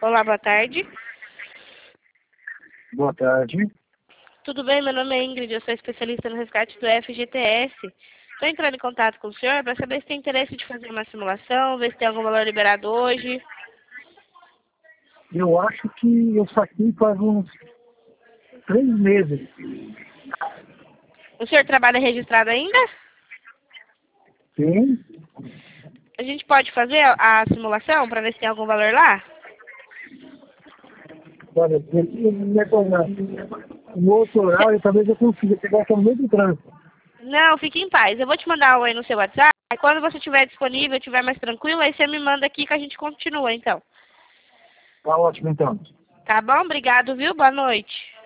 Olá, boa tarde. Boa tarde. Tudo bem? Meu nome é Ingrid, eu sou especialista no resgate do FGTS. Estou entrando em contato com o senhor para saber se tem interesse de fazer uma simulação, ver se tem algum valor liberado hoje. Eu acho que eu saquei faz uns 3 meses. O senhor trabalha registrado ainda? Sim? A gente pode fazer a simulação para ver se tem algum valor lá? Olha, no outro horário talvez eu consiga pegar no meio do trânsito. Não, fique em paz. Eu vou te mandar um aí no seu WhatsApp. Aí quando você estiver disponível, estiver mais tranquilo, aí você me manda aqui que a gente continua, então. Tá ótimo então. Tá bom? Obrigado, viu? Boa noite.